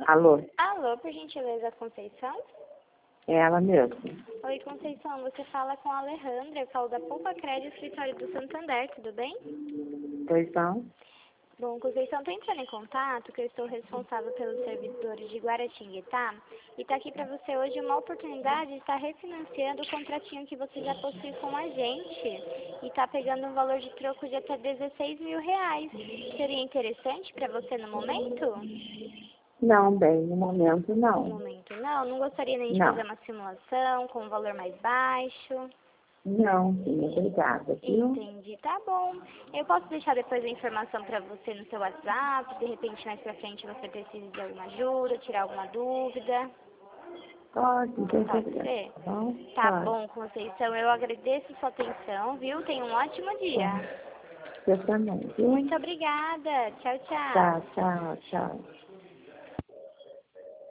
Alô, Alô, por gentileza, Conceição? é ela mesmo. Oi, Conceição, você fala com a Alejandra, eu falo da Poupa Crédito, escritório do Santander, tudo bem? Pois não? Bom, Conceição, tô entrando em contato, que eu estou responsável pelos servidores de Guaratinguetá, e tá aqui para você hoje uma oportunidade de estar refinanciando o contratinho que você já possui com a gente, e tá pegando um valor de troco de até R$ 16.000. Seria interessante para você no momento? Não, bem, no momento No não. momento não, não gostaria nem de fazer Não, uma simulação com um valor mais baixo. não, sim, obrigada, viu? Entendi, tá bom. Eu posso deixar depois a informação para você no seu WhatsApp, de repente mais pra frente você precisa de alguma ajuda, tirar alguma dúvida. Pode, não tem Pode problema, ser? tá bom? Tá Pode, bom, Conceição, eu agradeço sua atenção, viu? Tenha um ótimo dia. tá. Você também, viu? Muito obrigada. Tchau, Tá, tchau. tchau, tchau.